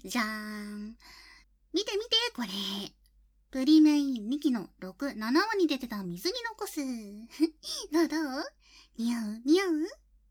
じゃーん。見て見て、これ。プリメイン2期の6、7話に出てた水着のコス。どうどう？似合う似合う？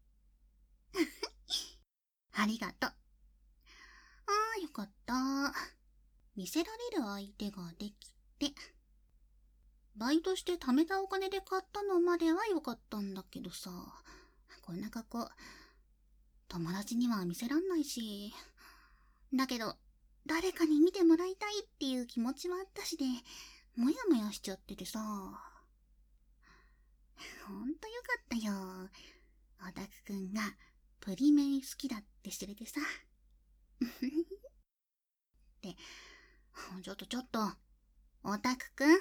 ありがとう。よかった。見せられる相手ができて。バイトして貯めたお金で買ったのまではよかったんだけどさ。こんな格好、友達には見せらんないし。だけど、誰かに見てもらいたいっていう気持ちはあったしで、もやもやしちゃっててさ。ほんとよかったよ。オタクくんがプリメイ好きだって知れてさ。で、ちょっと、オタクくん。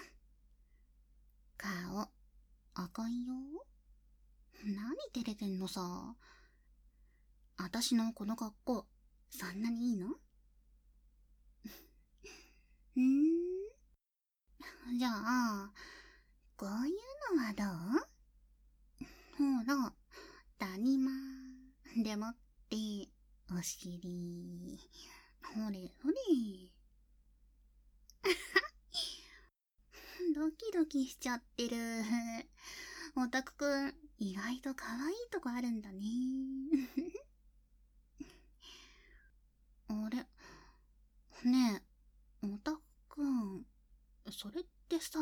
顔、赤いよ。何照れてんのさ。あたしのこの格好、そんなにいいの？じゃあ、こういうのはどう？ほら、谷間でもって、お尻。ほれほれ。ドキドキしちゃってる。オタクくん、意外と可愛いとこあるんだね。あれ？ねえ、オタクくん、それってさ、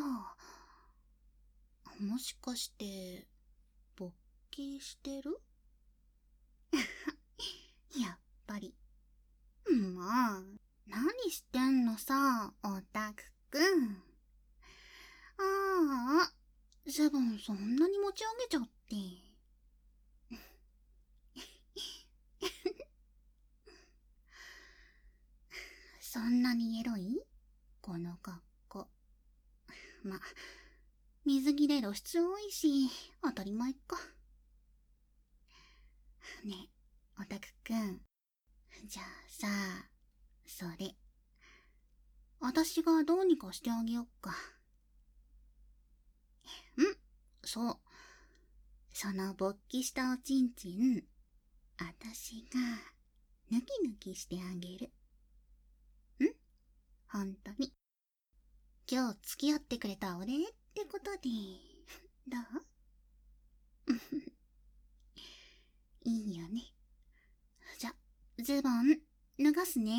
もしかして、勃起してる？やっぱり。もう、何してんのさ、オタクくん。ズボンそんなに持ち上げちゃって。そんなにエロい？この格好。ま、水着で露出多いし、当たり前か。ねえ、オタクくん。じゃあさ、それ、私がどうにかしてあげよっか。そう。その勃起したおちんちん、私が、ぬきぬきしてあげる。ほんとに。今日付き合ってくれたお礼ってことで、どう？いいよね。じゃ、ズボン、脱がすね。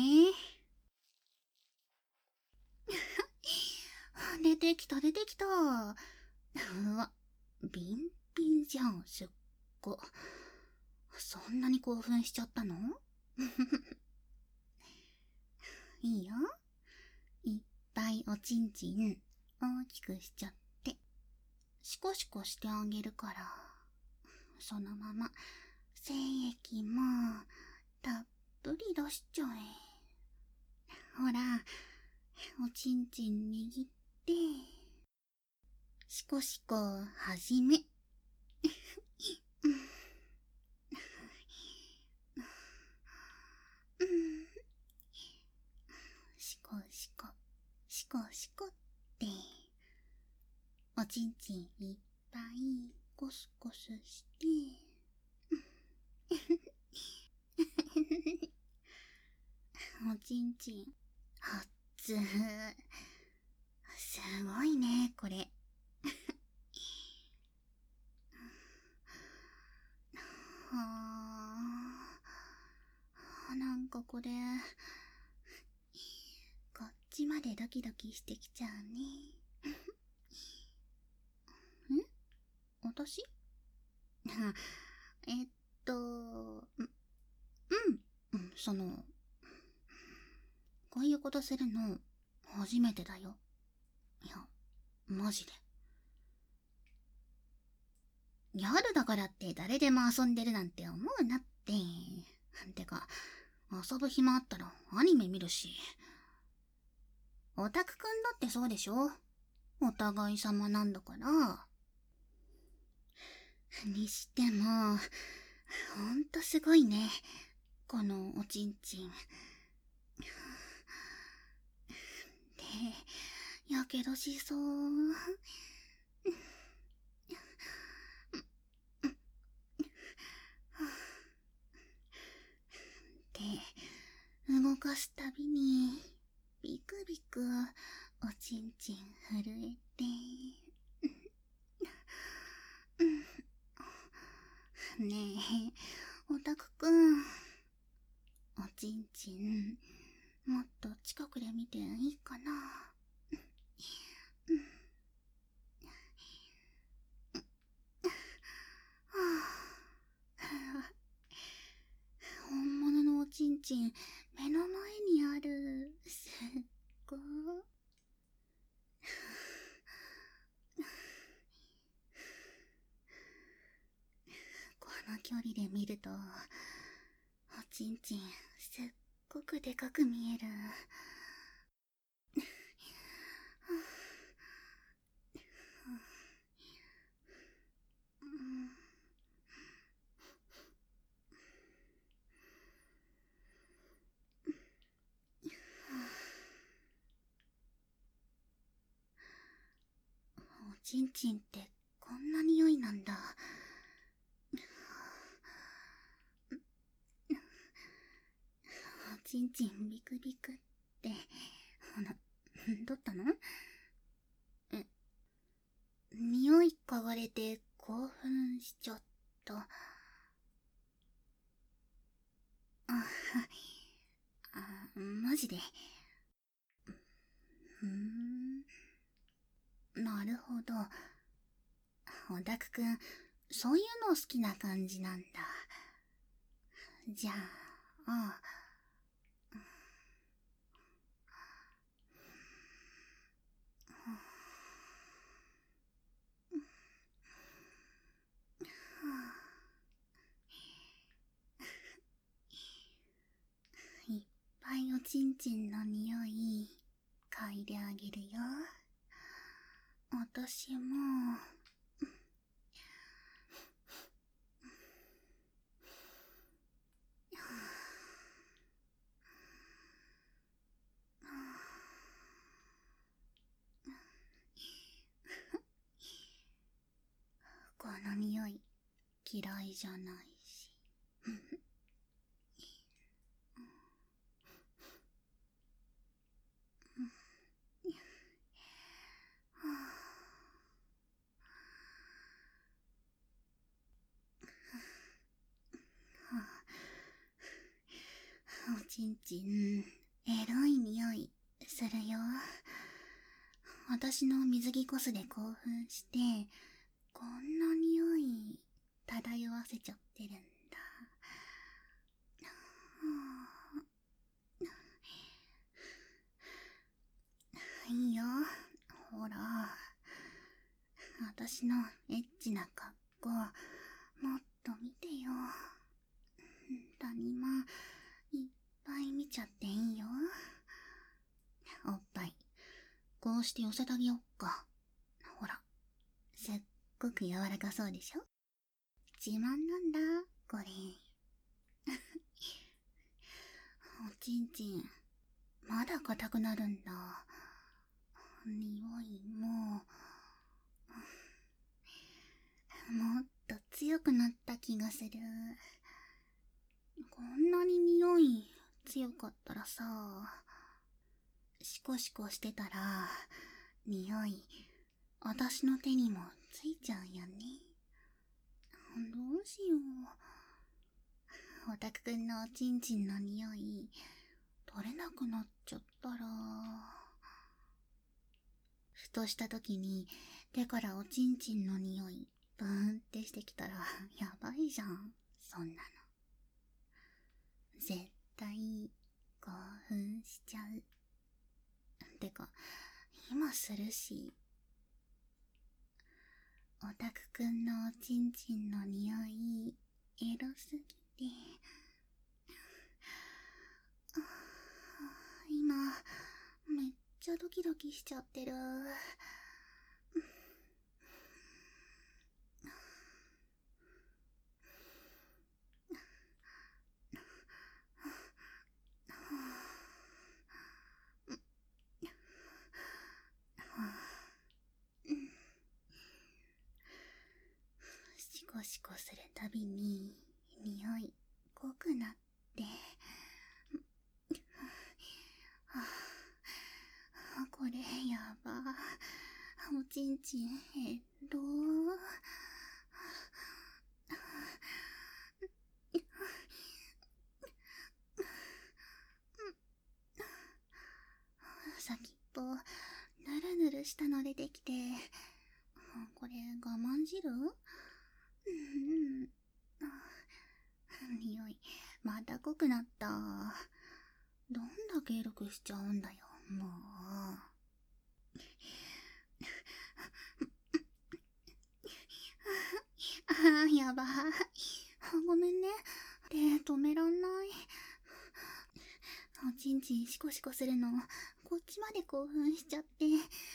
出てきた出てきた。うわ、ビンビンじゃん、すっご。そんなに興奮しちゃったの？いいよ。いっぱいおちんちん大きくしちゃって、シコシコしてあげるから、そのまま精液もたっぷり出しちゃえ。ほら、おちんちん握って、シコシコはじめ。シコシコ、シコシコって、おちんちんいっぱいコスコスして、おちんちん、あっつー。すごいね、これ。なんかこれ、こっちまでドキドキしてきちゃうね。私？えっと、その、こういうことするの、初めてだよ。いや、マジで。ギャルだからって誰でも遊んでるなんて思うなって。てか、遊ぶ暇あったらアニメ見るし。オタクくんだってそうでしょ？お互い様なんだから。にしても、ほんとすごいね。このおちんちん。で、やけどしそう。で、動かすたびにビクビクおちんちん震えてねえ、オタクくん、おちんちんもっと近くで見ていいかな。本物のおちんちん目の前にある。すっごい。この距離で見るとおちんちんすっごくでかく見える。おちんちんってこんな匂いなんだ。おちんちんビクビクってどったの？匂い嗅がれて興奮しちゃった。マジで？なるほど。オタクくん、そういうの好きな感じなんだ。じゃあ、いっぱいおちんちんの匂い嗅いであげるよ。私も。この匂い嫌いじゃないし。おちんちんエロい匂いするよ。私の水着コスで興奮してこんな匂い漂わせちゃってるんだ。いいよ、ほら、私のエッチな格好もっと見てよ。谷間いっぱい見ちゃっていいよ。おっぱいこうして寄せてあげよっか。ほら、すっごく柔らかそうでしょ。自慢なんだこれ。おちんちんまだ硬くなるんだ。匂いももっと強くなった気がする。こんなに匂い強かったらさ、シコシコしてたら匂い私の手にもついちゃうよね。どうしよう。オタクくんのおちんちんの匂い取れなくなっちゃったら。ふとした時に手からおちんちんの匂いブーンってしてきたらやばいじゃん、そんなの。絶対興奮しちゃう。てか今するし。オタクくんのおちんちんの匂いエロすぎて今めっちゃドキドキしちゃってる。シコシコするたびに匂い濃くなってちんちん、先っぽ、ぬるぬるしたの出てきて、これ我慢汁？匂い、また濃くなった。どんだけエロくしちゃうんだよ、もう。やばい。ごめんね。手止めらんない。おちんちんシコシコするの、こっちまで興奮しちゃって。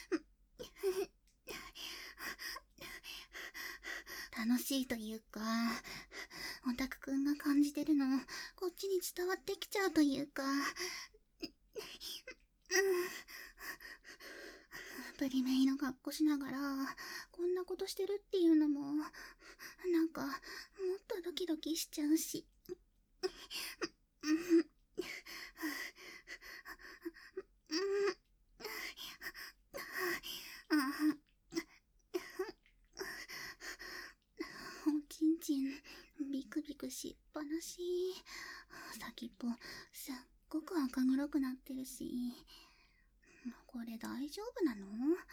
楽しいというか、オタクくんが感じてるの、こっちに伝わってきちゃうというか、プリメイの格好しながら、こんなことしてるっていうのも、なんか、もっとドキドキしちゃうし。おちんちん、ビクビクしっぱなし。先っぽ、すっごく赤黒くなってるし。これ大丈夫なの？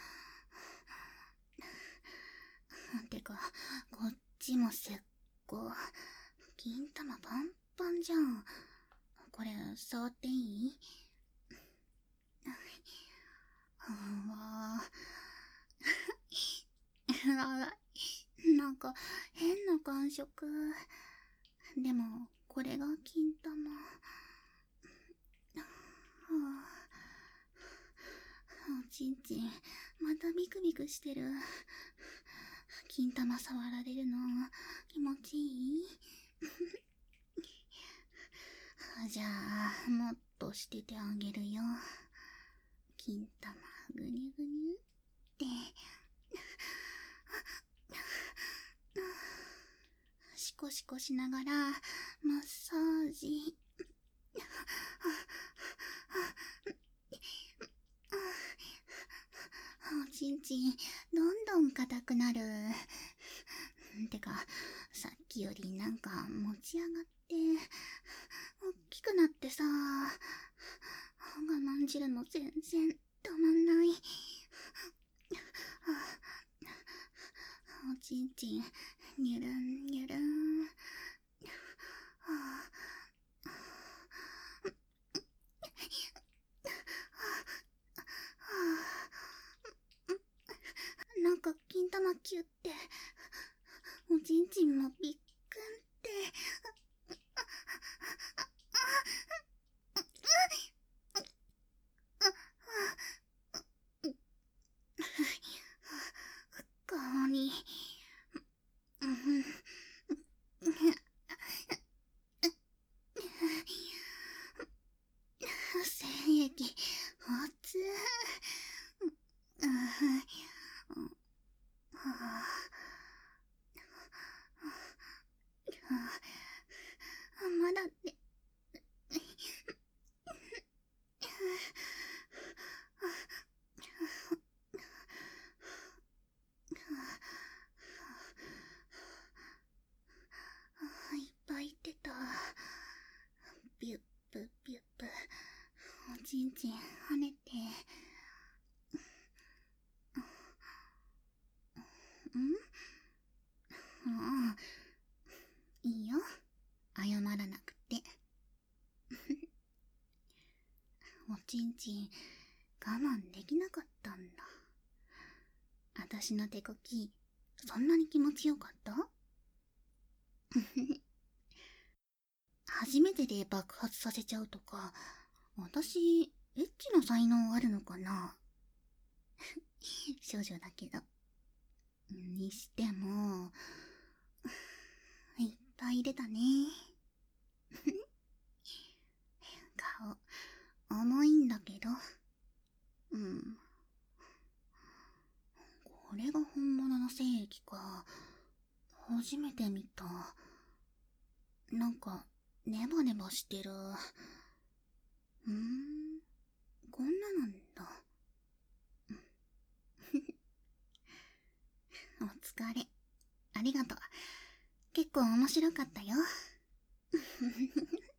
てか、こっちもすっご。金玉パンパンじゃん。これ、触っていい？うわぁ。なんか、変な感触。でも、これが金玉。おちんちん、またビクビクしてる。金玉触られるの、気持ちいい？じゃあ、もっとしててあげるよ。金玉、ぐにゅぐにゅって。シコシコしながら、マッサージ。おちんちん、どんどん硬くなる。てか、さっきよりなんか持ち上がって、大きくなってさ、我慢汁の全然止まんない。おちんちん、にゅるんにゅるん。なんか金玉キュって、おちんちんもびっくんって。顔に、精液、熱い。まだって。いっぱい言ってた。ビュップビュップ。おちんちん跳ねて。いいよ。謝らなくて。おちんちん、我慢できなかったんだ。あたしの手こき、そんなに気持ちよかった？初めてで爆発させちゃうとか、私、エッチの才能あるのかな？少女だけど。にしても、いっぱい出たね。顔、重いんだけど。これが本物の精液か。初めて見た。なんか、ネバネバしてる。こんななんだ。 疲れ。ありがとう。結構面白かったよ。